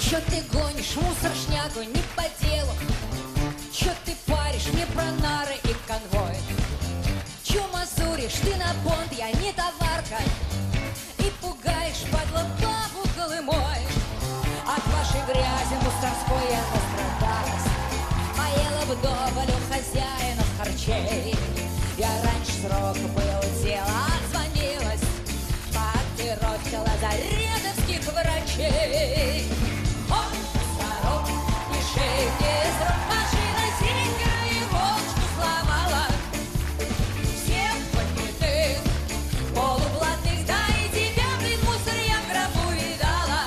Чё ты гонишь, мусоршнягу, не по делу? Чё ты паришь мне про нары и конвой? Чё мазуришь, ты на понт, я не товарка. И пугаешь, падла, бабу голымой. От вашей грязи мусорской я настрадалась. Поела вдоволь у хозяинов харчей. Я раньше срока был, дело отзвонилась. Подтировка лазаретовских врачей. Оп, здоров, не шей, не срок, машина зингера и волчку сломала. Всех поднятых, полублатных, да и тебя, блин, мусор я в гробу видала.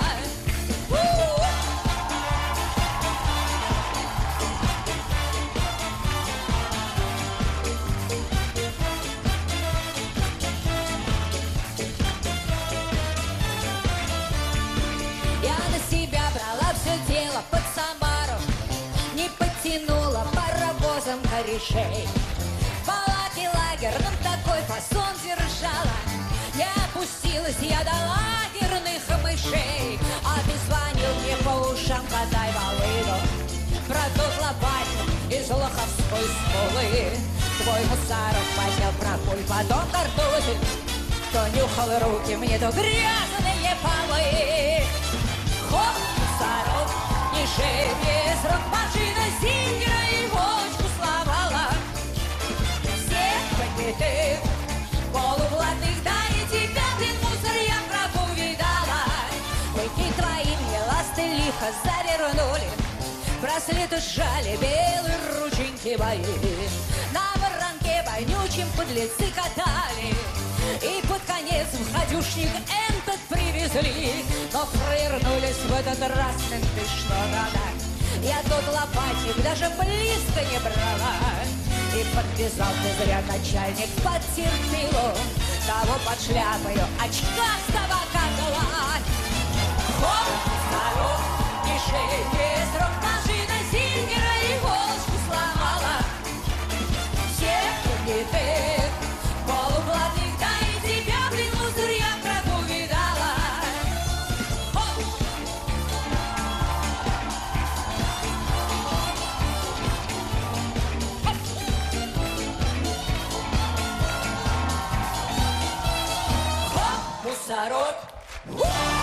Я на себя брала все дело под Самару, не подтянула паровозом корешей. В палате лагерном такой фасон держала, не опустилась я до лагерных мышей. А ты звонил мне по ушам, подай волыну про тот лопатник из лоховской смолы. Твой мусорок поднял пропуль, потом картофель. То нюхал руки мне, то грязные полы. Хоп, мусорок, не шей, не срок, машина зингера и волчку сломала. Всех поднятых, полублатных, да и тебя, блин, мусор я в гробу видала. Быки твои мне ласты лихо завернули, браслеты сжали, белые рученьки мои. На воронке вонючим подлецы катали, и под конец в ходюшник этот привезли. Но провернулись в этот раз менты, что надо. Я тот лопатник даже близко не брала. И подвязал ты зря начальник под терпилу того под шляпою очкастого козла. Хоп, здоров, не шей, не срок, машина зингера и волчку сломала. Всех убитых, полублатных, да и тебя, блин, мусор я в гробу видала. Хоп. Хоп, мусорок.